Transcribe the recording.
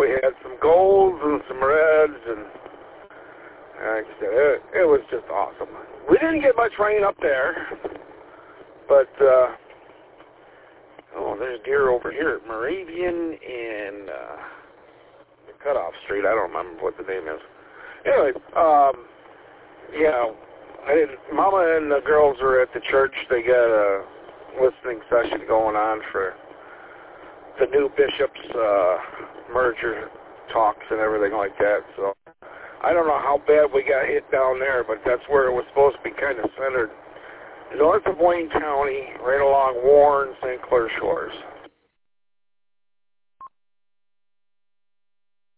We had some golds and some reds, and like I said, it was just awesome. We didn't get much rain up there, but, there's deer over here at Moravian and the Cutoff Street. I don't remember what the name is. Anyway, Mama and the girls are at the church. They got a listening session going on for the new bishop's merger talks and everything like that. So I don't know how bad we got hit down there, but that's where it was supposed to be kind of centered. North of Wayne County, right along Warren, St. Clair Shores.